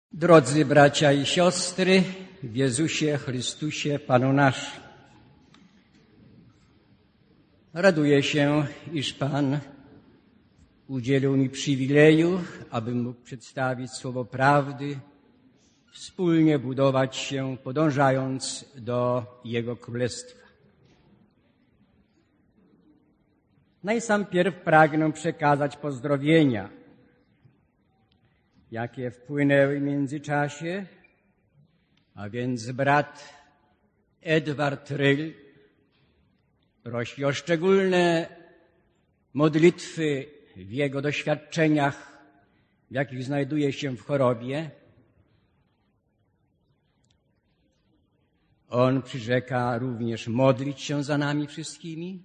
Drodzy bracia i siostry, w Jezusie Chrystusie Panu naszym. Raduję się, iż Pan udzielił mi przywileju, abym mógł przedstawić słowo prawdy, wspólnie budować się, podążając do Jego Królestwa. Najsampierw pragnę przekazać pozdrowienia, jakie wpłynęły w międzyczasie, a więc brat Edward Ryl prosi o szczególne modlitwy w jego doświadczeniach, w jakich znajduje się w chorobie. On przyrzeka również modlić się za nami wszystkimi,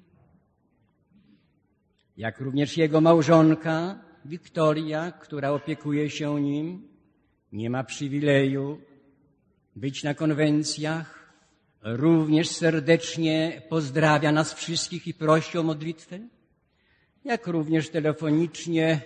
jak również jego małżonka Wiktoria, która opiekuje się nim, nie ma przywileju być na konwencjach, również serdecznie pozdrawia nas wszystkich i prosi o modlitwę, jak również telefonicznie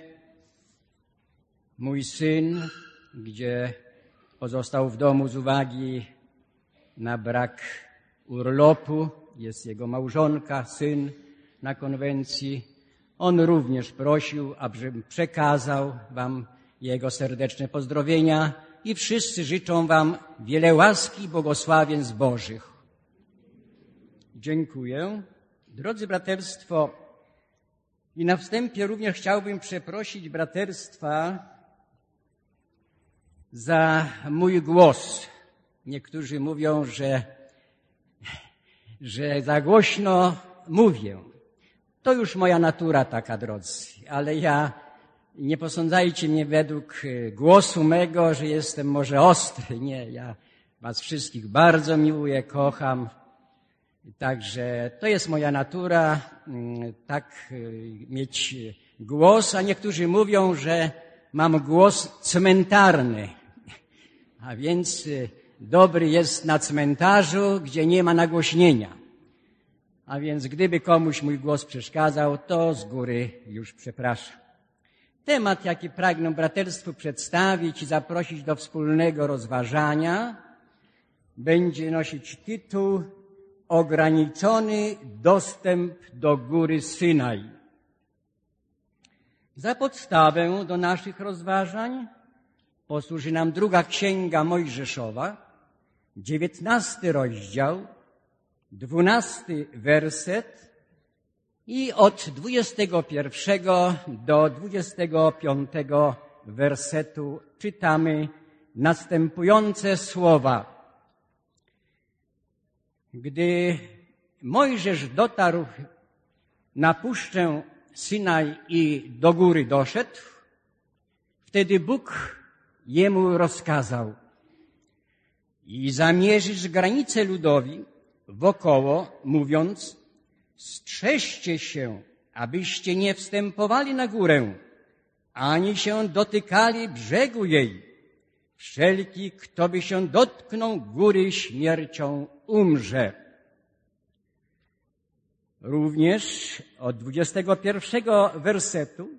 mój syn, gdzie pozostał w domu z uwagi na brak urlopu, jest jego małżonka, syn na konwencji. On również prosił, abym przekazał wam jego serdeczne pozdrowienia i wszyscy życzą wam wiele łaski i błogosławieństw Bożych. Dziękuję. Drodzy braterstwo, i na wstępie również chciałbym przeprosić braterstwa za mój głos. Niektórzy mówią, że za głośno mówię. To już moja natura taka, drodzy, ale nie posądzajcie mnie według głosu mego, że jestem może ostry. Nie, ja was wszystkich bardzo miłuję, kocham. Także to jest moja natura, tak mieć głos, a niektórzy mówią, że mam głos cmentarny. A więc dobry jest na cmentarzu, gdzie nie ma nagłośnienia. A więc gdyby komuś mój głos przeszkadzał, to z góry już przepraszam. Temat, jaki pragnę braterstwu przedstawić i zaprosić do wspólnego rozważania, będzie nosić tytuł Ograniczony dostęp do góry Synaj. Za podstawę do naszych rozważań posłuży nam druga Księga Mojżeszowa, 19 rozdział, 12 werset i od 21 do 25 wersetu czytamy następujące słowa. Gdy Mojżesz dotarł na puszczę Synaj i do góry doszedł, wtedy Bóg jemu rozkazał: i zamierzysz granicę ludowi wokoło, mówiąc: strzeżcie się, abyście nie wstępowali na górę, ani się dotykali brzegu jej. Wszelki, kto by się dotknął góry, śmiercią umrze. Również od 21 wersetu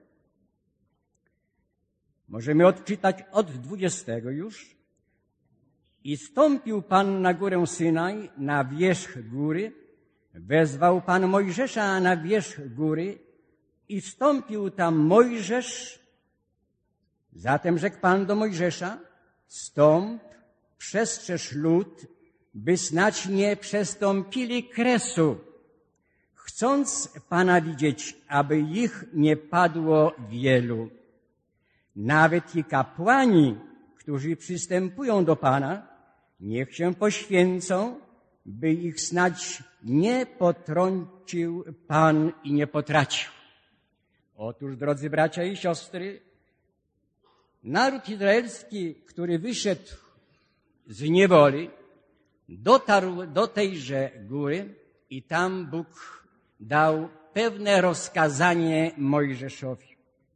możemy odczytać od 20 już. I stąpił Pan na górę Synaj, na wierzch góry, wezwał Pan Mojżesza na wierzch góry i wstąpił tam Mojżesz. Zatem rzekł Pan do Mojżesza: stąp, przestrzeż lud, by snać nie przestąpili kresu, chcąc Pana widzieć, aby ich nie padło wielu. Nawet i kapłani, którzy przystępują do Pana, niech się poświęcą, by ich snać nie potrącił Pan i nie potracił. Otóż, drodzy bracia i siostry, naród izraelski, który wyszedł z niewoli, dotarł do tejże góry i tam Bóg dał pewne rozkazanie Mojżeszowi.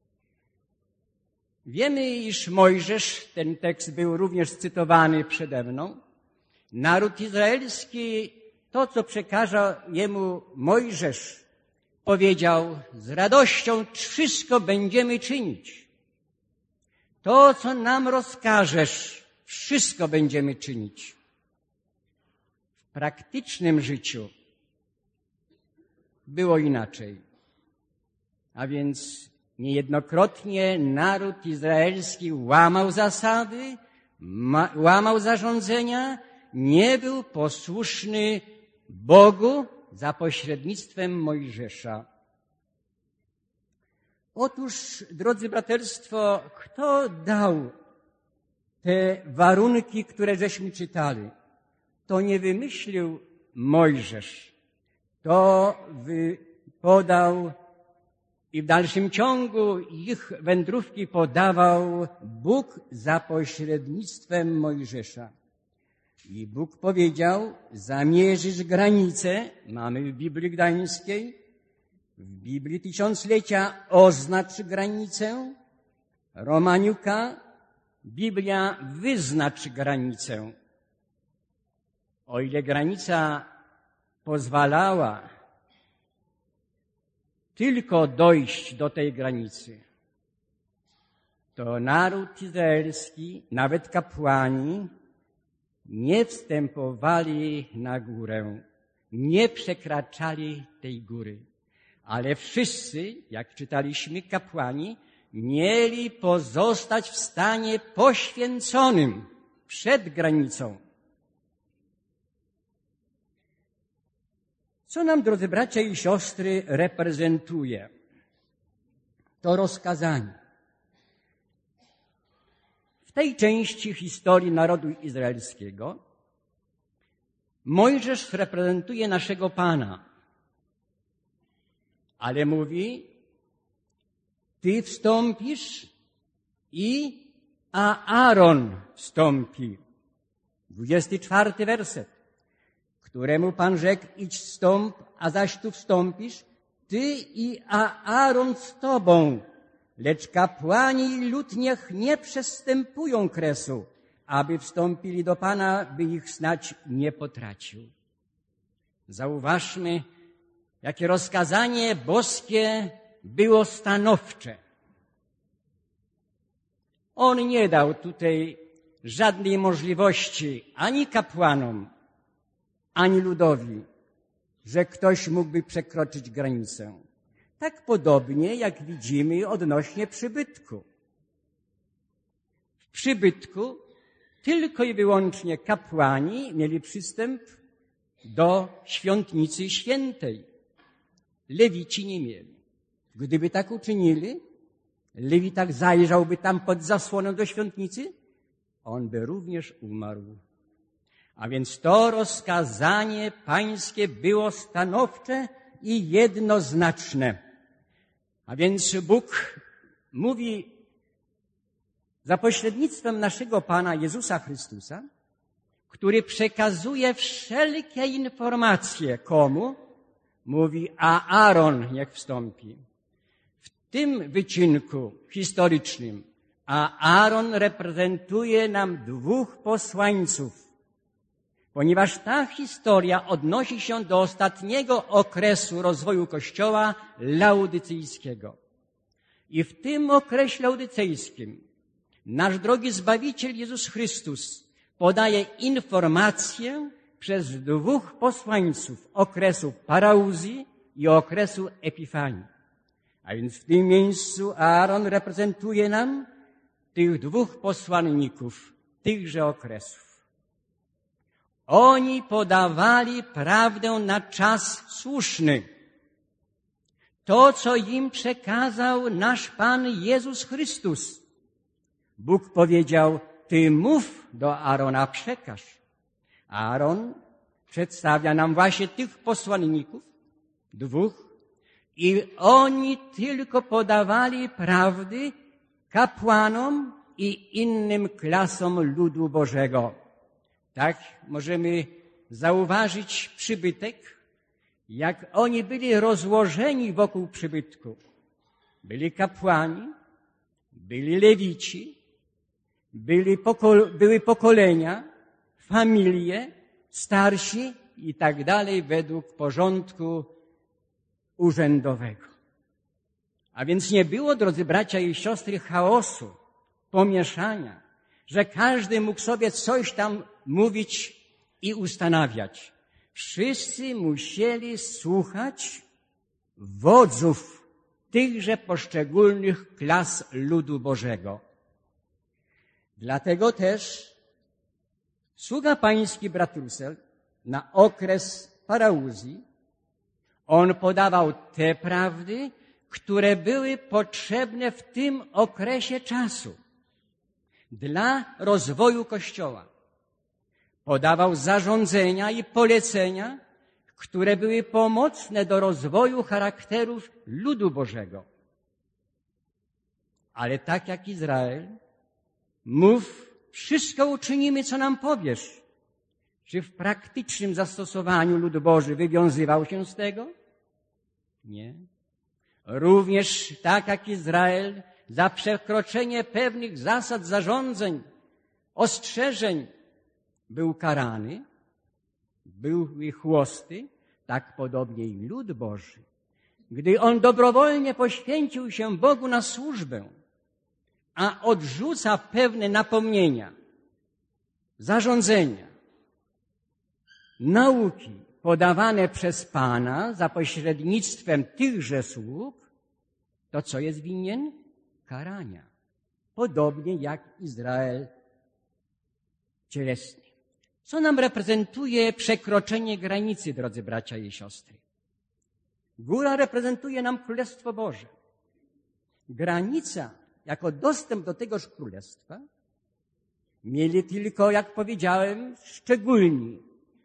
Wiemy, iż Mojżesz, ten tekst był również cytowany przede mną, naród izraelski, to co przekazał jemu Mojżesz, powiedział: z radością wszystko będziemy czynić. to, co nam rozkażesz, wszystko będziemy czynić. W praktycznym życiu było inaczej. A więc niejednokrotnie naród izraelski łamał zasady, łamał zarządzenia, nie był posłuszny Bogu za pośrednictwem Mojżesza. Otóż, drodzy braterstwo, kto dał te warunki, które żeśmy czytali? To nie wymyślił Mojżesz. To podał i w dalszym ciągu ich wędrówki podawał Bóg za pośrednictwem Mojżesza. I Bóg powiedział, zamierzysz granicę, mamy w Biblii Gdańskiej, w Biblii Tysiąclecia oznacz granicę, Romaniuka, Biblia wyznacz granicę. O ile granica pozwalała tylko dojść do tej granicy, to naród izraelski, nawet kapłani, nie wstępowali na górę, nie przekraczali tej góry. Ale wszyscy, jak czytaliśmy, kapłani, mieli pozostać w stanie poświęconym przed granicą. Co nam, drodzy bracia i siostry, reprezentuje to rozkazanie? W tej części historii narodu izraelskiego Mojżesz reprezentuje naszego Pana, ale mówi, ty wstąpisz a Aaron wstąpi. 24 werset, któremu Pan rzekł, idź wstąp, a zaś tu wstąpisz, ty a Aaron z tobą, lecz kapłani i lud niech nie przestępują kresu, aby wstąpili do Pana, by ich snać nie potracił. Zauważmy, jakie rozkazanie boskie było stanowcze. On nie dał tutaj żadnej możliwości ani kapłanom, ani ludowi, że ktoś mógłby przekroczyć granicę. Tak podobnie, jak widzimy odnośnie przybytku. W przybytku tylko i wyłącznie kapłani mieli przystęp do świątnicy świętej. Lewici nie mieli. Gdyby tak uczynili, Lewitak zajrzałby tam pod zasłonę do świątnicy, on by również umarł. A więc to rozkazanie pańskie było stanowcze i jednoznaczne. A więc Bóg mówi za pośrednictwem naszego Pana Jezusa Chrystusa, który przekazuje wszelkie informacje komu? Mówi, a Aaron niech wstąpi. W tym wycinku historycznym, a Aaron reprezentuje nam dwóch posłańców, ponieważ ta historia odnosi się do ostatniego okresu rozwoju Kościoła laodycyjskiego. I w tym okresie laodycejskim nasz drogi Zbawiciel Jezus Chrystus podaje informację przez dwóch posłańców okresu parauzji i okresu epifanii. A więc w tym miejscu Aaron reprezentuje nam tych dwóch posłanników tychże okresów. Oni podawali prawdę na czas słuszny. To, co im przekazał nasz Pan Jezus Chrystus. Bóg powiedział, ty mów do Aarona, przekaż. Aaron przedstawia nam właśnie tych posłanników, dwóch, i oni tylko podawali prawdy kapłanom i innym klasom ludu Bożego. Tak możemy zauważyć przybytek, jak oni byli rozłożeni wokół przybytku. Byli kapłani, byli lewici, były pokolenia, familie, starsi i tak dalej według porządku urzędowego. A więc nie było, drodzy bracia i siostry, chaosu pomieszania, że każdy mógł sobie coś tam mówić i ustanawiać. Wszyscy musieli słuchać wodzów tychże poszczególnych klas ludu Bożego. Dlatego też sługa pański brat Russell na okres parauzji, on podawał te prawdy, które były potrzebne w tym okresie czasu dla rozwoju Kościoła. Podawał zarządzenia i polecenia, które były pomocne do rozwoju charakterów ludu Bożego. Ale tak jak Izrael, mów, wszystko uczynimy, co nam powiesz. Czy w praktycznym zastosowaniu lud Boży wywiązywał się z tego? Nie. Również tak jak Izrael, za przekroczenie pewnych zasad zarządzeń, ostrzeżeń był karany, były chłosty, tak podobnie i lud Boży. Gdy on dobrowolnie poświęcił się Bogu na służbę, a odrzuca pewne napomnienia, zarządzenia, nauki podawane przez Pana za pośrednictwem tychże sług, to co jest winien? Karania. Podobnie jak Izrael cielesny. Co nam reprezentuje przekroczenie granicy, drodzy bracia i siostry? Góra reprezentuje nam Królestwo Boże. Granica, jako dostęp do tegoż Królestwa, mieli tylko, jak powiedziałem, szczególni,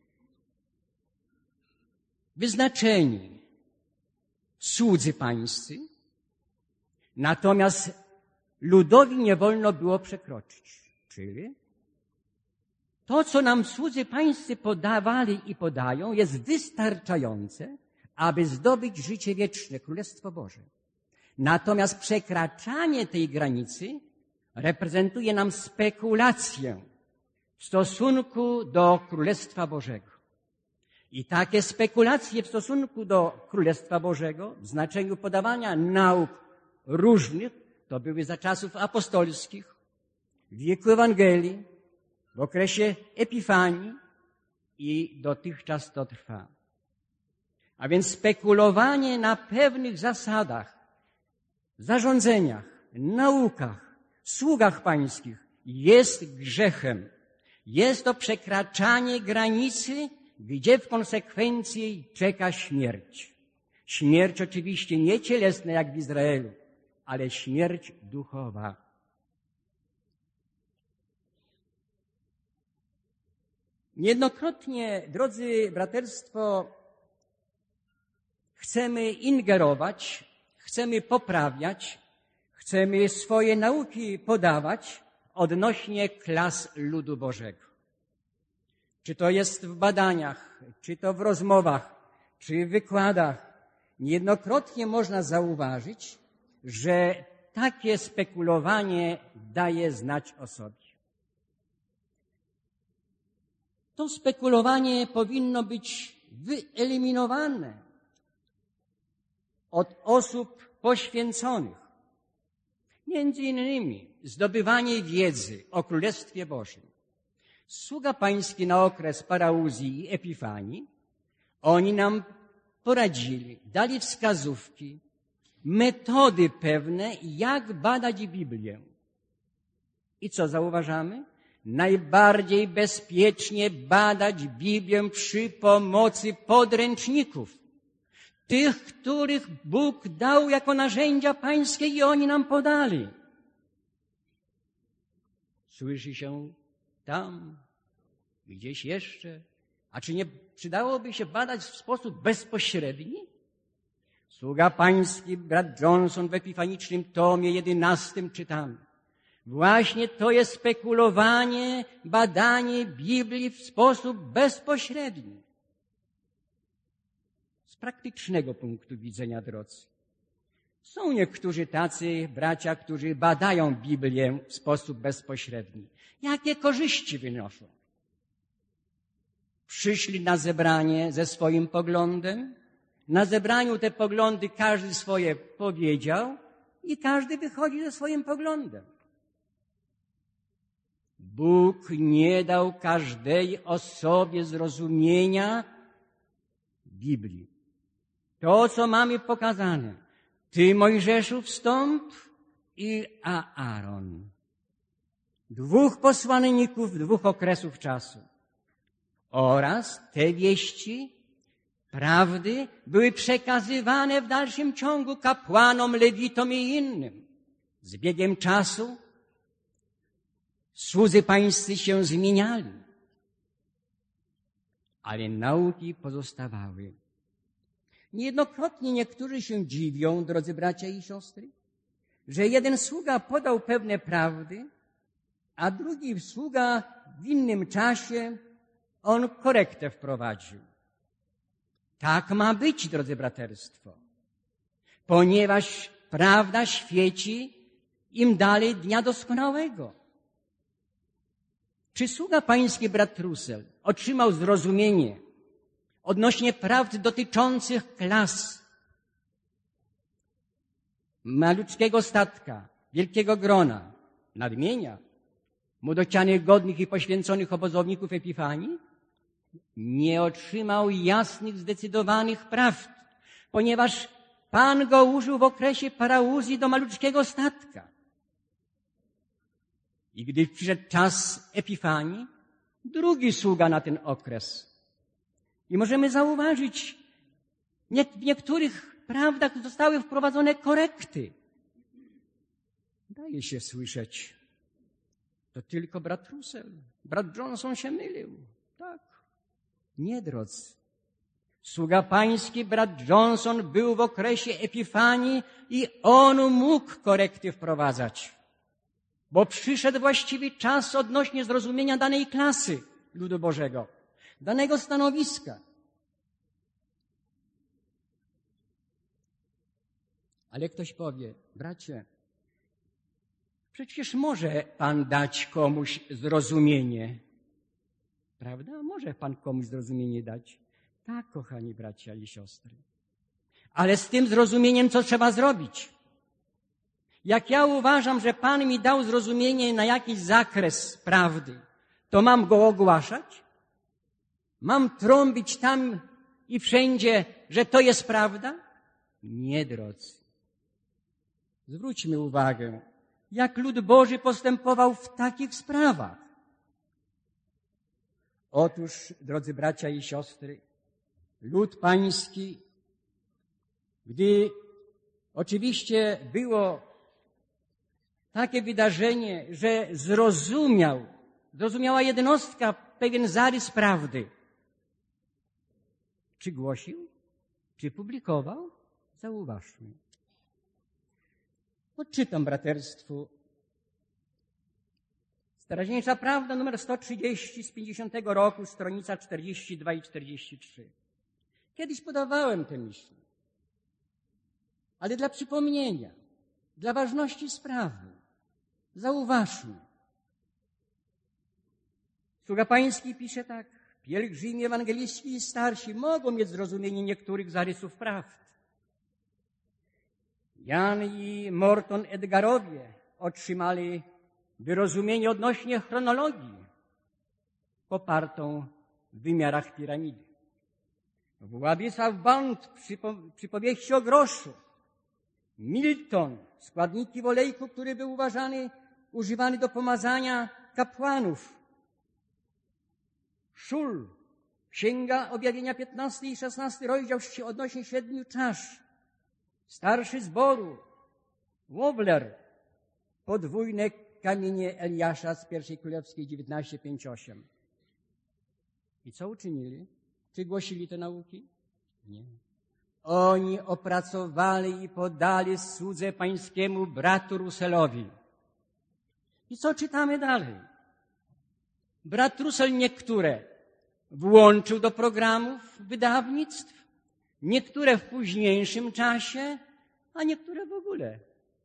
wyznaczeni słudzy pańscy, natomiast ludowi nie wolno było przekroczyć. Czyli to, co nam słudzy pańscy podawali i podają, jest wystarczające, aby zdobyć życie wieczne, Królestwo Boże. Natomiast przekraczanie tej granicy reprezentuje nam spekulację w stosunku do Królestwa Bożego. I takie spekulacje w stosunku do Królestwa Bożego w znaczeniu podawania nauk różnych, to były za czasów apostolskich, w wieku Ewangelii, w okresie Epifanii i dotychczas to trwa. A więc spekulowanie na pewnych zasadach, zarządzeniach, naukach, sługach pańskich jest grzechem. Jest to przekraczanie granicy, gdzie w konsekwencji czeka śmierć. Śmierć oczywiście nie cielesna jak w Izraelu, ale śmierć duchowa. Niejednokrotnie, drodzy braterstwo, chcemy ingerować, chcemy poprawiać, chcemy swoje nauki podawać odnośnie klas ludu Bożego. Czy to jest w badaniach, czy to w rozmowach, czy w wykładach. Niejednokrotnie można zauważyć, że takie spekulowanie daje znać o sobie. To spekulowanie powinno być wyeliminowane od osób poświęconych. Między innymi zdobywanie wiedzy o Królestwie Bożym. Sługa pański na okres parauzji i Epifanii, oni nam poradzili, dali wskazówki, metody pewne, jak badać Biblię. I co zauważamy? Najbardziej bezpiecznie badać Biblię przy pomocy podręczników. Tych, których Bóg dał jako narzędzia pańskie i oni nam podali. Słyszy się tam, gdzieś jeszcze. A czy nie przydałoby się badać w sposób bezpośredni? Sługa pański, brat Johnson w Epifanicznym tomie 11 czytamy. Właśnie to jest spekulowanie, badanie Biblii w sposób bezpośredni. Z praktycznego punktu widzenia, drodzy. Są niektórzy tacy bracia, którzy badają Biblię w sposób bezpośredni. Jakie korzyści wynoszą? Przyszli na zebranie ze swoim poglądem. Na zebraniu te poglądy każdy swoje powiedział i każdy wychodzi ze swoim poglądem. Bóg nie dał każdej osobie zrozumienia Biblii. To, co mamy pokazane. Ty, Mojżeszu, wstąp i Aaron. 2 posłanników 2 okresów czasu. Oraz te wieści, prawdy były przekazywane w dalszym ciągu kapłanom, lewitom i innym. Z biegiem czasu słudzy pańscy się zmieniali, ale nauki pozostawały. Niejednokrotnie niektórzy się dziwią, drodzy bracia i siostry, że jeden sługa podał pewne prawdy, a drugi sługa w innym czasie on korektę wprowadził. Tak ma być, drodzy braterstwo, ponieważ prawda świeci im dalej dnia doskonałego. Czy sługa pański brat Russell otrzymał zrozumienie odnośnie prawd dotyczących klas, malutkiego statka, wielkiego grona, nadmienia, młodocianych, godnych i poświęconych obozowników Epifanii? Nie otrzymał jasnych, zdecydowanych prawd, ponieważ Pan go użył w okresie parauzji do malutkiego statka. I gdy przyszedł czas Epifanii, drugi sługa na ten okres. I możemy zauważyć, w niektórych prawdach zostały wprowadzone korekty. Daje się słyszeć, to tylko brat Russell, brat Johnson się mylił. Tak. Nie, drodzy. Sługa pański, brat Johnson, był w okresie Epifanii i on mógł korekty wprowadzać, bo przyszedł właściwy czas odnośnie zrozumienia danej klasy ludu Bożego, danego stanowiska. Ale ktoś powie, bracie, przecież może Pan dać komuś zrozumienie. Prawda? Może Pan komuś zrozumienie dać. Tak, kochani bracia i siostry. Ale z tym zrozumieniem co trzeba zrobić? Jak ja uważam, że Pan mi dał zrozumienie na jakiś zakres prawdy, to mam go ogłaszać? Mam trąbić tam i wszędzie, że to jest prawda? Nie, drodzy. Zwróćmy uwagę, jak lud Boży postępował w takich sprawach. Otóż, drodzy bracia i siostry, lud pański, gdy oczywiście było takie wydarzenie, że zrozumiała jednostka pewien zarys prawdy. Czy głosił? Czy publikował? Zauważmy. Odczytam braterstwu. Teraźniejsza prawda, numer 130 z 50 roku, stronica 42 i 43. Kiedyś podawałem te myśli. Ale dla przypomnienia, dla ważności sprawy, zauważmy. Sługa pański pisze tak. Pielgrzymi ewangeliści i starsi mogą mieć zrozumienie niektórych zarysów prawd. Jan i Morton Edgarowie otrzymali wyrozumienie odnośnie chronologii popartą w wymiarach piramidy. Władysław Bond przy powieści o groszu. Milton, składniki w olejku, który był używany do pomazania kapłanów. Szul, Księga Objawienia 15 i 16 rozdział odnośnie 7 czasz. Starszy zboru, Wobler, podwójne kamienie Eliasza z 1 Królewskiej 19:5-8. I co uczynili? Czy głosili te nauki? Nie. Oni opracowali i podali słudze pańskiemu bratu Russellowi. I co czytamy dalej? Brat Russell niektóre włączył do programów wydawnictw, niektóre w późniejszym czasie, a niektóre w ogóle.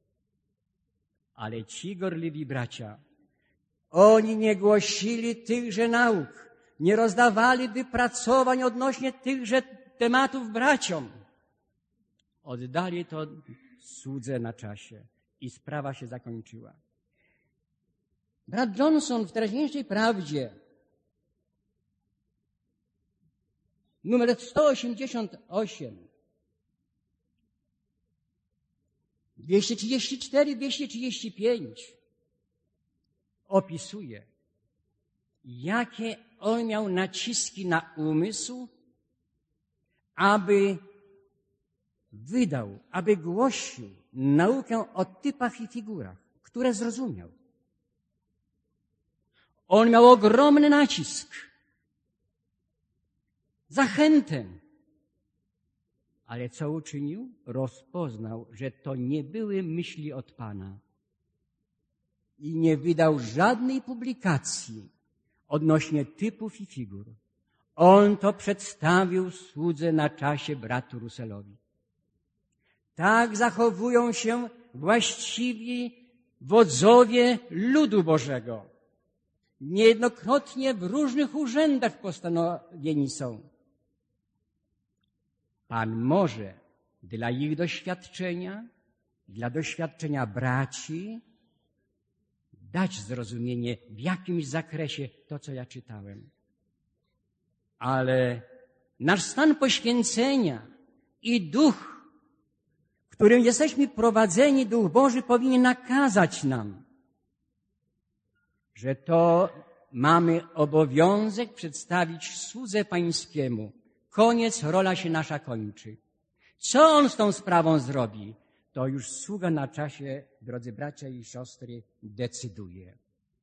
Ale ci gorliwi bracia, oni nie głosili tychże nauk, nie rozdawali wypracowań odnośnie tychże tematów braciom. Oddali to słudze na czasie i sprawa się zakończyła. Brat Johnson w teraźniejszej prawdzie, numer 188, 234, 235 opisuje, jakie on miał naciski na umysł, aby wydał, aby głosił naukę o typach i figurach, które zrozumiał. On miał ogromny nacisk, zachętę. Ale co uczynił? Rozpoznał, że to nie były myśli od Pana. I nie wydał żadnej publikacji odnośnie typów i figur. On to przedstawił słudze na czasie bratu Russellowi. Tak zachowują się właściwi wodzowie ludu Bożego. Niejednokrotnie w różnych urzędach postanowieni są. Pan może dla ich doświadczenia, dla doświadczenia braci dać zrozumienie w jakimś zakresie to, co ja czytałem. Ale nasz stan poświęcenia i duch, którym jesteśmy prowadzeni, Duch Boży powinien nakazać nam, że to mamy obowiązek przedstawić słudze Pańskiemu. Koniec, rola się nasza kończy. Co on z tą sprawą zrobi? To już sługa na czasie, drodzy bracia i siostry, decyduje.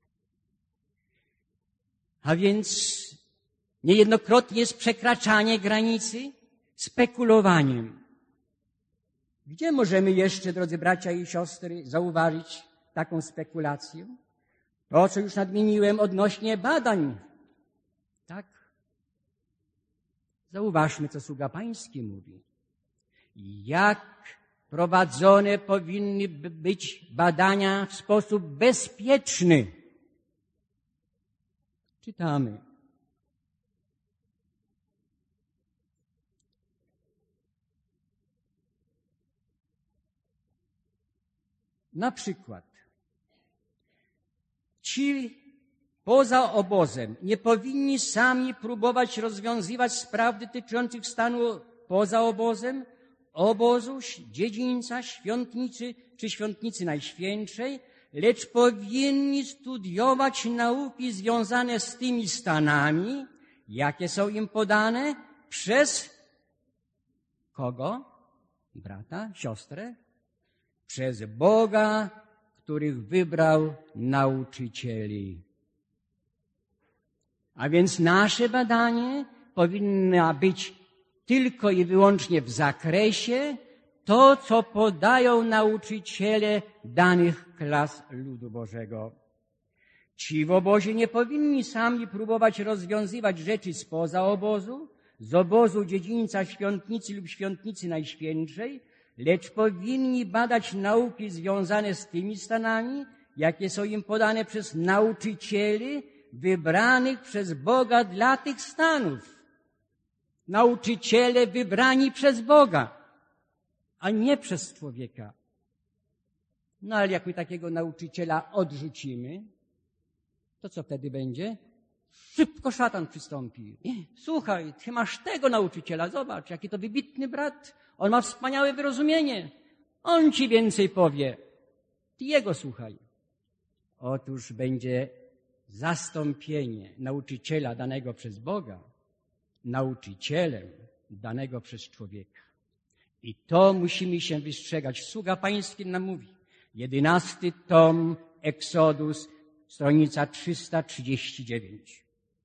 A więc niejednokrotnie jest przekraczanie granicy spekulowaniem. Gdzie możemy jeszcze, drodzy bracia i siostry, zauważyć taką spekulację? To, co już nadmieniłem odnośnie badań. Tak? Zauważmy, co sługa Pański mówi. Jak prowadzone powinny być badania w sposób bezpieczny. Czytamy. Na przykład, ci poza obozem nie powinni sami próbować rozwiązywać spraw dotyczących stanu poza obozem, obozu, dziedzińca, świątnicy czy świątnicy Najświętszej, lecz powinni studiować nauki związane z tymi stanami, jakie są im podane przez kogo? Brata, siostrę? Przez Boga, których wybrał nauczycieli. A więc nasze badanie powinno być tylko i wyłącznie w zakresie to, co podają nauczyciele danych klas ludu Bożego. Ci w obozie nie powinni sami próbować rozwiązywać rzeczy spoza obozu, z obozu dziedzińca świątnicy lub świątnicy Najświętszej, lecz powinni badać nauki związane z tymi stanami, jakie są im podane przez nauczycieli wybranych przez Boga dla tych stanów. Nauczyciele wybrani przez Boga, a nie przez człowieka. No ale jak my takiego nauczyciela odrzucimy, to co wtedy będzie? Szybko szatan przystąpi. Słuchaj, ty masz tego nauczyciela, zobacz, jaki to wybitny brat. On ma wspaniałe wyrozumienie. On ci więcej powie. Ty jego słuchaj. Otóż będzie zastąpienie nauczyciela danego przez Boga nauczycielem danego przez człowieka. I to musimy się wystrzegać. Sługa Pański nam mówi. 11 tom Exodus, stronica 339.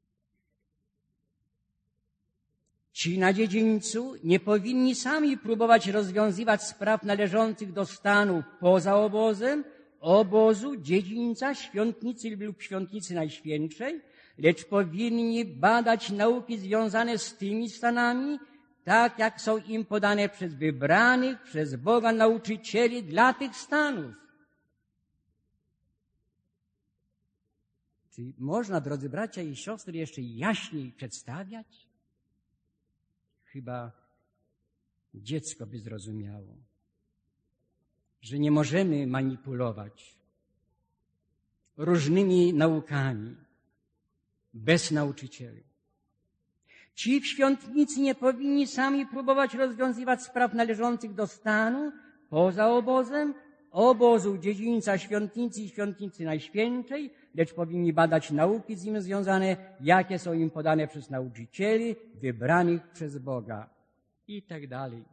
Ci na dziedzińcu nie powinni sami próbować rozwiązywać spraw należących do stanu poza obozem, obozu, dziedzińca, świątnicy lub świątnicy Najświętszej, lecz powinni badać nauki związane z tymi stanami, tak jak są im podane przez wybranych, przez Boga nauczycieli dla tych stanów. Czy można, drodzy bracia i siostry, jeszcze jaśniej przedstawiać? Chyba dziecko by zrozumiało, że nie możemy manipulować. różnymi naukami, bez nauczycieli. Ci w świątnicy nie powinni sami próbować rozwiązywać spraw należących do stanu poza obozem, obozu, dziedzińca świątnicy i świątnicy najświętszej, lecz powinni badać nauki z nim związane, jakie są im podane przez nauczycieli wybranych przez Boga i tak dalej.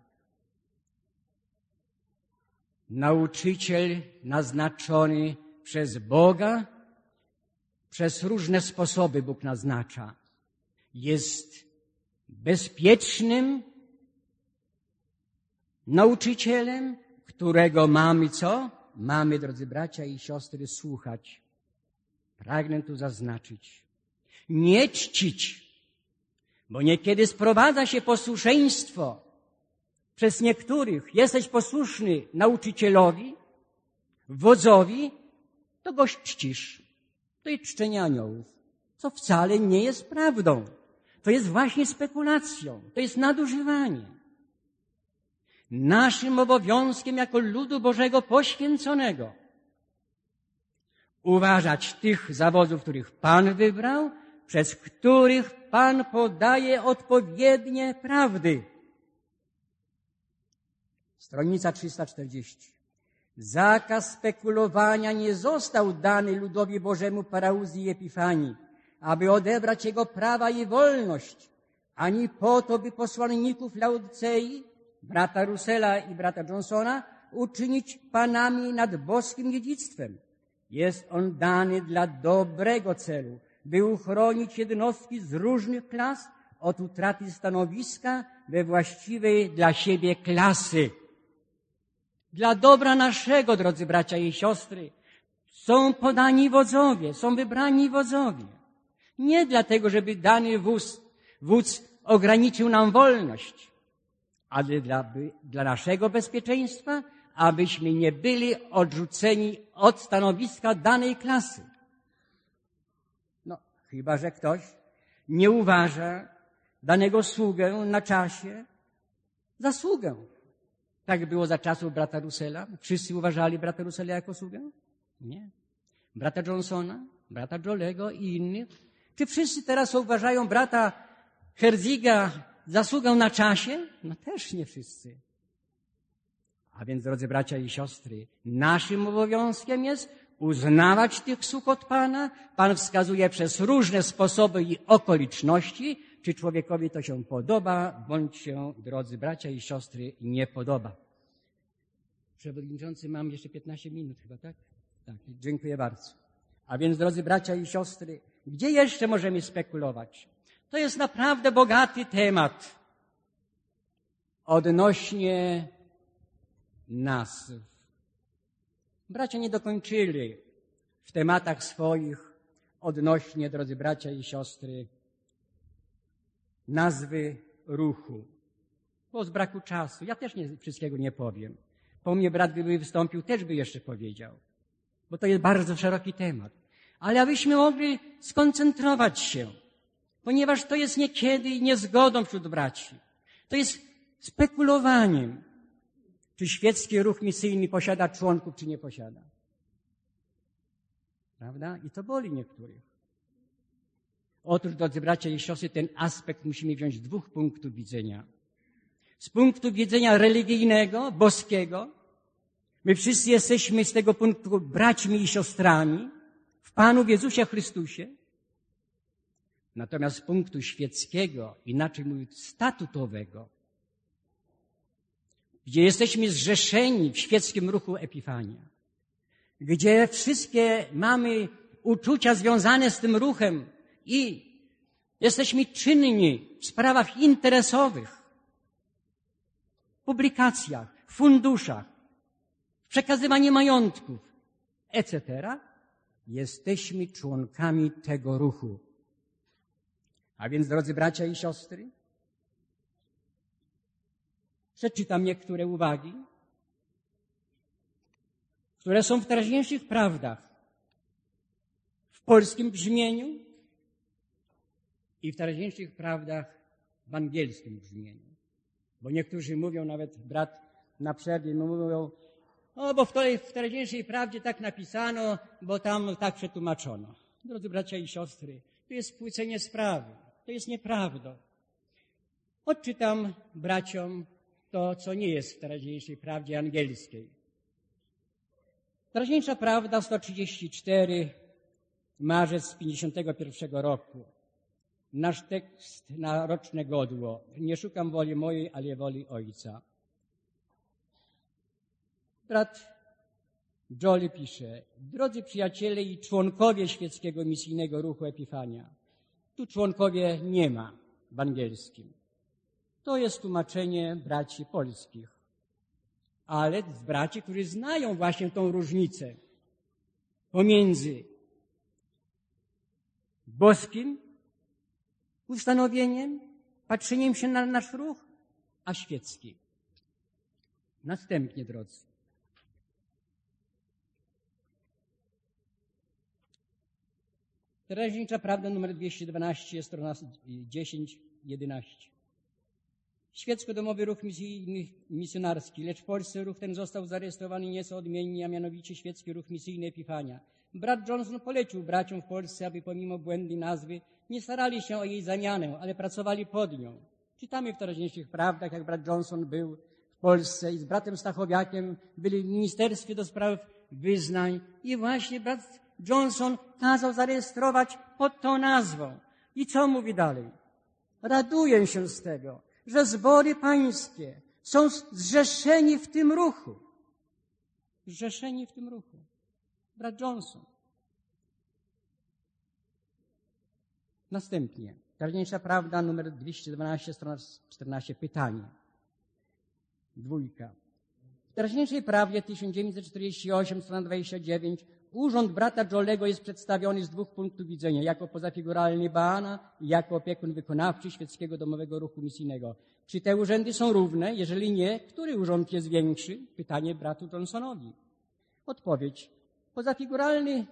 Nauczyciel naznaczony przez Boga, przez różne sposoby Bóg naznacza, jest bezpiecznym nauczycielem, którego mamy co? Mamy, drodzy bracia i siostry, słuchać. Pragnę tu zaznaczyć. Nie czcić, bo niekiedy sprowadza się posłuszeństwo przez niektórych. Jesteś posłuszny nauczycielowi, wodzowi, to go czcisz. To jest czczenie aniołów, co wcale nie jest prawdą. To jest właśnie spekulacją, to jest nadużywanie. Naszym obowiązkiem jako ludu Bożego poświęconego uważać tych zawodów, których Pan wybrał, przez których Pan podaje odpowiednie prawdy. Stronica 340. Zakaz spekulowania nie został dany ludowi Bożemu Parauzji i Epifanii, aby odebrać jego prawa i wolność, ani po to, by posłanników Laodycei, brata Russella i brata Johnsona, uczynić panami nad boskim dziedzictwem. Jest on dany dla dobrego celu, by uchronić jednostki z różnych klas od utraty stanowiska we właściwej dla siebie klasy. Dla dobra naszego, drodzy bracia i siostry, są podani wodzowie, są wybrani wodzowie. Nie dlatego, żeby dany wódz ograniczył nam wolność, ale dla naszego bezpieczeństwa, abyśmy nie byli odrzuceni od stanowiska danej klasy. No, chyba że ktoś nie uważa danego sługę na czasie za sługę. Tak było za czasów brata Russella. Wszyscy uważali brata Russella jako sługę? Nie. Brata Johnsona, brata Jolego i innych. Czy wszyscy teraz uważają brata Herziga za sługę na czasie? No też nie wszyscy. A więc, drodzy bracia i siostry, naszym obowiązkiem jest uznawać tych sług od Pana. Pan wskazuje przez różne sposoby i okoliczności, czy człowiekowi to się podoba, bądź się, drodzy bracia i siostry, nie podoba. Przewodniczący, mam jeszcze 15 minut chyba, tak? Tak, dziękuję bardzo. A więc, drodzy bracia i siostry, gdzie jeszcze możemy spekulować? To jest naprawdę bogaty temat odnośnie nazw. Bracia nie dokończyli w tematach swoich odnośnie, drodzy bracia i siostry, nazwy ruchu. Bo z braku czasu. Ja też wszystkiego nie powiem. Po mnie brat, gdyby wystąpił, też by jeszcze powiedział. Bo to jest bardzo szeroki temat. Ale abyśmy mogli skoncentrować się, ponieważ to jest niekiedy niezgodą wśród braci. To jest spekulowaniem, czy świecki ruch misyjny posiada członków, czy nie posiada. Prawda? I to boli niektórych. Otóż, drodzy bracia i siostry, ten aspekt musimy wziąć z dwóch punktów widzenia. Z punktu widzenia religijnego, boskiego. My wszyscy jesteśmy z tego punktu braćmi i siostrami w Panu w Jezusie Chrystusie. Natomiast z punktu świeckiego, inaczej mówiąc statutowego, gdzie jesteśmy zrzeszeni w świeckim ruchu Epifania, gdzie wszystkie mamy uczucia związane z tym ruchem i jesteśmy czynni w sprawach interesowych, w publikacjach, w funduszach, w przekazywaniu majątków, etc., jesteśmy członkami tego ruchu. A więc, drodzy bracia i siostry, przeczytam niektóre uwagi, które są w teraźniejszych prawdach, w polskim brzmieniu i w teraźniejszych prawdach w angielskim brzmieniu. Bo niektórzy mówią, nawet brat na przerwie mówią, Bo w teraźniejszej prawdzie tak napisano, bo tam tak przetłumaczono. Drodzy bracia i siostry, to jest spłycenie sprawy. To jest nieprawda. Odczytam braciom to, co nie jest w teraźniejszej prawdzie angielskiej. Teraźniejsza prawda 134, marzec 51 roku. Nasz tekst na roczne godło. Nie szukam woli mojej, ale woli Ojca. Brat Jolly pisze: drodzy przyjaciele i członkowie świeckiego misyjnego ruchu Epifania. Tu członkowie nie ma w angielskim. To jest tłumaczenie braci polskich. Ale z braci, którzy znają właśnie tą różnicę pomiędzy boskim ustanowieniem, patrzeniem się na nasz ruch, a świecki. Następnie, drodzy, teraźniejsza prawda numer 212, strona 10-11. Świecko-domowy ruch misjonarski, lecz w Polsce ruch ten został zarejestrowany nieco odmiennie, a mianowicie Świecki Ruch Misyjny Epifania. Brat Johnson polecił braciom w Polsce, aby pomimo błędnej nazwy nie starali się o jej zamianę, ale pracowali pod nią. Czytamy w teraźniejszych prawdach, jak brat Johnson był w Polsce i z bratem Stachowiakiem byli w Ministerstwie do Spraw Wyznań i właśnie brat Johnson kazał zarejestrować pod tą nazwą. I co mówi dalej? Raduję się z tego, że zbory pańskie są zrzeszeni w tym ruchu. Zrzeszeni w tym ruchu. Brat Johnson. Następnie, teraźniejsza prawda, numer 212, strona 14, pytanie. 2. W teraźniejszej prawie 1948, strona 29, urząd brata Jollego jest przedstawiony z 2 punktów widzenia, jako pozafiguralny Baana i jako opiekun wykonawczy Świeckiego Domowego Ruchu Misyjnego. Czy te urzędy są równe? Jeżeli nie, który urząd jest większy? Pytanie bratu Johnsonowi. Odpowiedź. Pozafiguralny,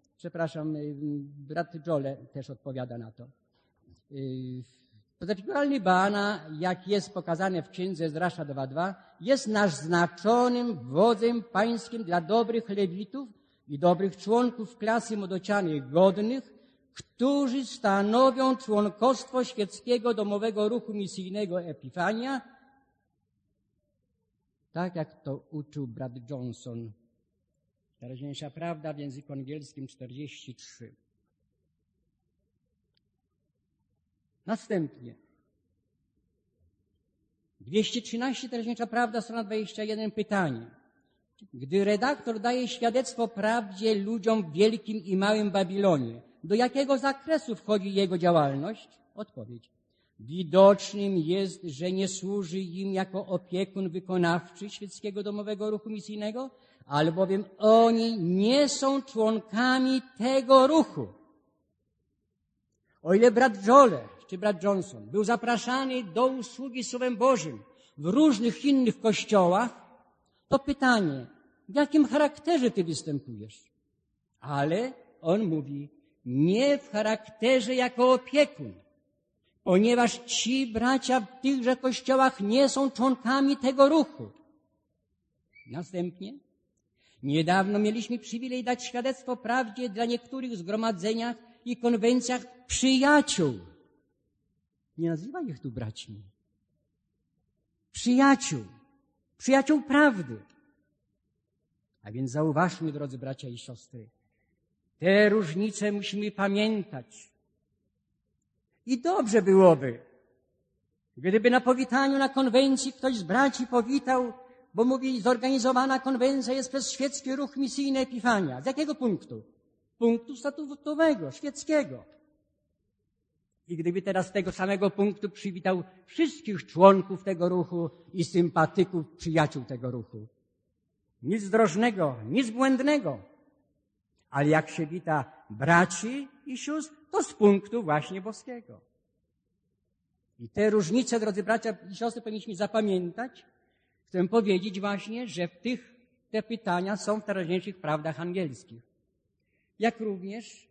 brat Jolle też odpowiada na to. Pozafiguralny Baana, jak jest pokazane w księdze Ezdrasza 2:2, jest naznaczonym wodzem pańskim dla dobrych lewitów i dobrych członków klasy młodocianych godnych, którzy stanowią członkostwo Świeckiego Domowego Ruchu Misyjnego Epifania, tak jak to uczył brat Johnson. Teraźniejsza prawda w języku angielskim 43. Następnie 213, teraźniejsza prawda, strona 21, pytanie. Gdy redaktor daje świadectwo prawdzie ludziom w Wielkim i Małym Babilonie, do jakiego zakresu wchodzi jego działalność? Odpowiedź. Widocznym jest, że nie służy im jako opiekun wykonawczy Świeckiego Domowego Ruchu Misyjnego, albowiem oni nie są członkami tego ruchu. O ile brat Jolle czy brat Johnson był zapraszany do usługi Słowem Bożym w różnych innych kościołach, to pytanie, w jakim charakterze ty występujesz? Ale on mówi, nie w charakterze jako opiekun, ponieważ ci bracia w tychże kościołach nie są członkami tego ruchu. Następnie, niedawno mieliśmy przywilej dać świadectwo prawdzie dla niektórych zgromadzeniach i konwencjach przyjaciół. Nie nazywaj ich tu braćmi. Przyjaciół prawdy. A więc zauważmy, drodzy bracia i siostry, te różnice musimy pamiętać. I dobrze byłoby, gdyby na powitaniu na konwencji ktoś z braci powitał, bo mówi, zorganizowana konwencja jest przez Świecki Ruch Misyjny Epifania. Z jakiego punktu? Punktu statutowego, świeckiego. I gdyby teraz z tego samego punktu przywitał wszystkich członków tego ruchu i sympatyków, przyjaciół tego ruchu. Nic drożnego, nic błędnego. Ale jak się wita braci i sióstr, to z punktu właśnie boskiego. I te różnice, drodzy bracia i siostry, powinniśmy zapamiętać. Chcę powiedzieć właśnie, że te pytania są w teraźniejszych prawdach angielskich. Jak również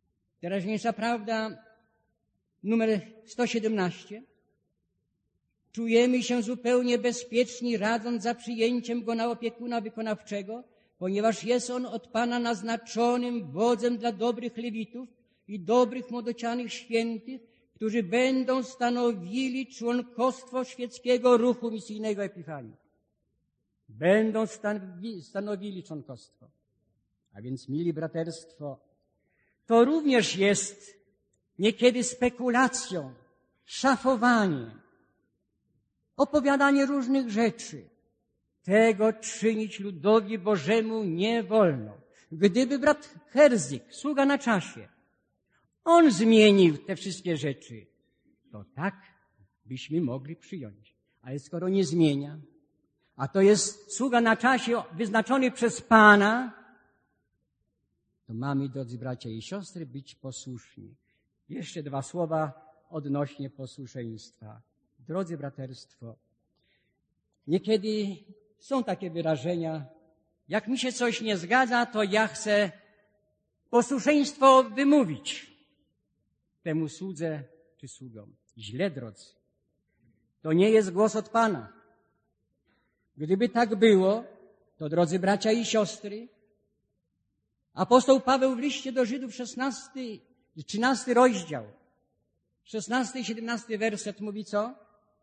teraźniejsza prawda numer 117 czujemy się zupełnie bezpieczni, radząc za przyjęciem Go na opiekuna wykonawczego, ponieważ jest On od Pana naznaczonym wodzem dla dobrych lewitów i dobrych młodocianych świętych, którzy będą stanowili członkostwo świeckiego ruchu misyjnego Epifanii. Będą stanowili członkostwo. A więc, mili braterstwo, to również jest niekiedy spekulacją, szafowaniem, opowiadanie różnych rzeczy. Tego czynić ludowi Bożemu nie wolno. Gdyby brat Herzik, sługa na czasie, on zmienił te wszystkie rzeczy, to tak byśmy mogli przyjąć. Ale skoro nie zmienia, a to jest sługa na czasie wyznaczony przez Pana, to mamy, drodzy bracia i siostry, być posłuszni. Jeszcze 2 słowa odnośnie posłuszeństwa. Drodzy braterstwo, niekiedy są takie wyrażenia, jak mi się coś nie zgadza, to ja chcę posłuszeństwo wymówić temu słudze czy sługom. Źle, drodzy. To nie jest głos od Pana. Gdyby tak było, to, drodzy bracia i siostry, apostoł Paweł w liście do Żydów 13 rozdział, 16 i 17 werset mówi co?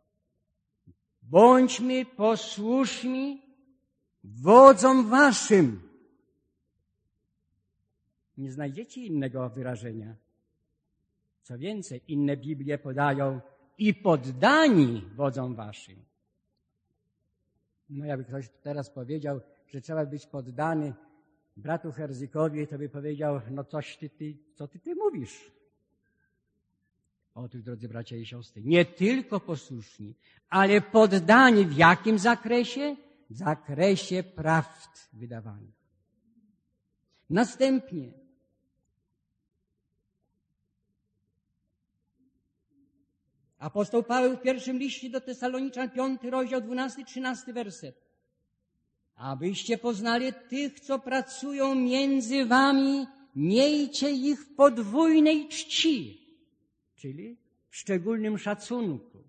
Bądźmy posłuszni wodzom waszym. Nie znajdziecie innego wyrażenia. Co więcej, inne Biblie podają i poddani wodzom waszym. No jakby ktoś teraz powiedział, że trzeba być poddany bratu Herzikowi, to by powiedział, no co ty mówisz? Otóż, drodzy bracia i siostry, nie tylko posłuszni, ale poddani w jakim zakresie? W zakresie prawd wydawanych. Następnie apostoł Paweł w pierwszym liście do Tesaloniczan, 5 rozdział, 12-13 werset. Abyście poznali tych, co pracują między wami, miejcie ich w podwójnej czci, czyli w szczególnym szacunku.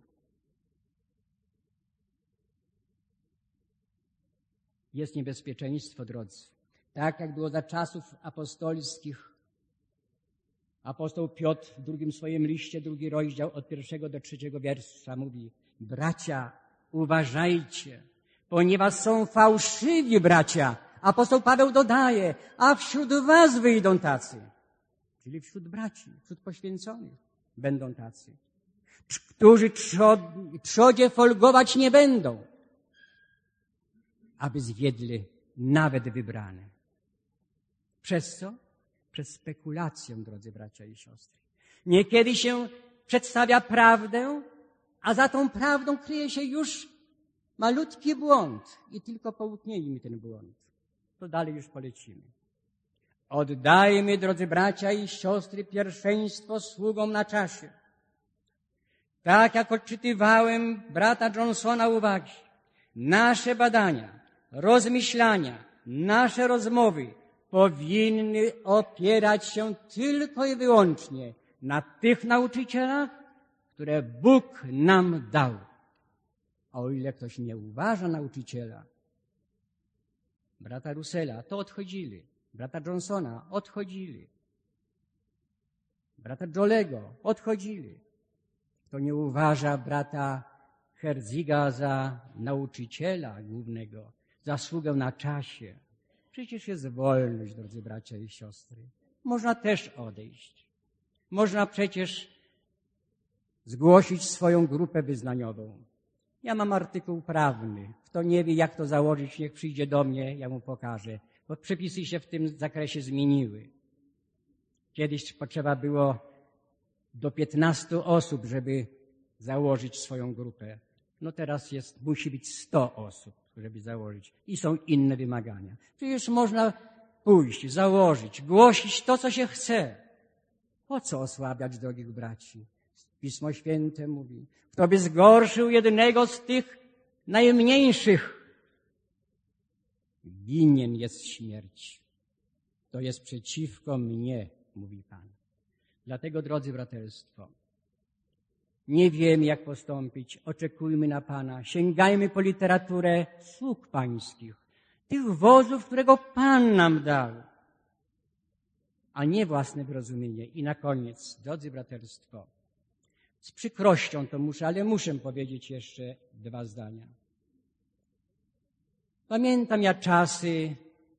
Jest niebezpieczeństwo, drodzy. Tak jak było za czasów apostolskich. Apostoł Piotr w drugim swoim liście, 2 rozdział, od 1 do 3 wiersza mówi: bracia, uważajcie, ponieważ są fałszywi bracia. Apostoł Paweł dodaje, a wśród was wyjdą tacy. Czyli wśród braci, wśród poświęconych będą tacy, którzy trzodzie folgować nie będą, aby zwiedli nawet wybrane. Przez co? Przez spekulację, drodzy bracia i siostry. Niekiedy się przedstawia prawdę, a za tą prawdą kryje się już malutki błąd i tylko połknijmy ten błąd. To dalej już polecimy. Oddajmy, drodzy bracia i siostry, pierwszeństwo sługom na czasie. Tak jak odczytywałem brata Johnsona uwagi, nasze badania, rozmyślania, nasze rozmowy powinny opierać się tylko i wyłącznie na tych nauczycielach, które Bóg nam dał. A o ile ktoś nie uważa nauczyciela, brata Russella, to odchodzili. Brata Johnsona odchodzili. Brata Jolego odchodzili. Kto nie uważa brata Herziga za nauczyciela głównego, za sługę na czasie, przecież jest wolność, drodzy bracia i siostry. Można też odejść. Można przecież zgłosić swoją grupę wyznaniową. Ja mam artykuł prawny. Kto nie wie, jak to założyć, niech przyjdzie do mnie, ja mu pokażę. Bo przepisy się w tym zakresie zmieniły. Kiedyś potrzeba było do 15 osób, żeby założyć swoją grupę. No teraz musi być 100 osób, żeby założyć. I są inne wymagania. Przecież można pójść, założyć, głosić to, co się chce. Po co osłabiać drogich braci? Pismo Święte mówi, kto by zgorszył jednego z tych najmniejszych, winien jest śmierci. To jest przeciwko mnie, mówi Pan. Dlatego, drodzy braterstwo, nie wiemy, jak postąpić. Oczekujmy na Pana. Sięgajmy po literaturę sług pańskich, tych wozów, którego Pan nam dał, a nie własne wyrozumienie. I na koniec, drodzy braterstwo, z przykrością to muszę powiedzieć jeszcze 2 zdania. Pamiętam ja czasy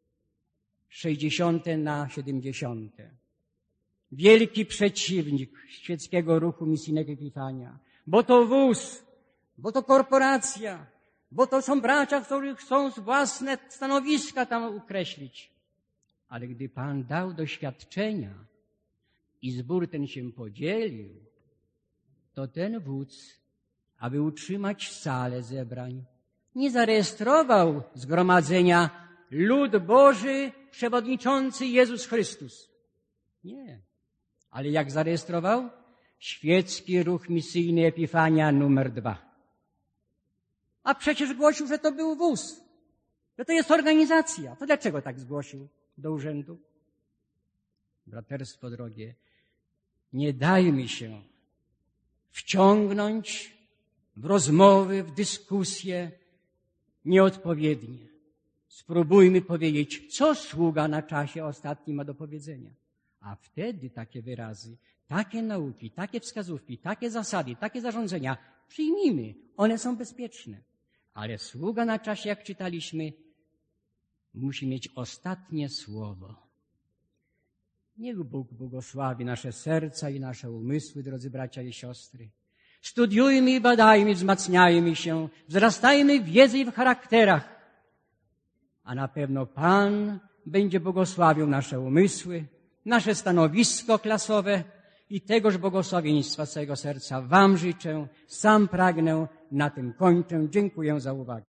60. na 70. Wielki przeciwnik świeckiego ruchu misyjnego Epifania. Bo to wóz, bo to korporacja, bo to są bracia, którzy chcą własne stanowiska tam ukreślić. Ale gdy Pan dał doświadczenia i zbór ten się podzielił, to ten wódz, aby utrzymać salę zebrań, nie zarejestrował zgromadzenia lud Boży, przewodniczący Jezus Chrystus. Nie. Ale jak zarejestrował? Świecki ruch misyjny Epifania numer 2. A przecież głosił, że to był wóz, że to jest organizacja. To dlaczego tak zgłosił do urzędu? Braterstwo drogie, nie dajmy się wciągnąć w rozmowy, w dyskusje nieodpowiednie. Spróbujmy powiedzieć, co sługa na czasie ostatnim ma do powiedzenia. A wtedy takie wyrazy, takie nauki, takie wskazówki, takie zasady, takie zarządzenia przyjmijmy. One są bezpieczne. Ale sługa na czasie, jak czytaliśmy, musi mieć ostatnie słowo. Niech Bóg błogosławi nasze serca i nasze umysły, drodzy bracia i siostry. Studiujmy i badajmy, wzmacniajmy się, wzrastajmy w wiedzy i w charakterach. A na pewno Pan będzie błogosławił nasze umysły, nasze stanowisko klasowe i tegoż błogosławieństwa z całego serca Wam życzę, sam pragnę, na tym kończę. Dziękuję za uwagę.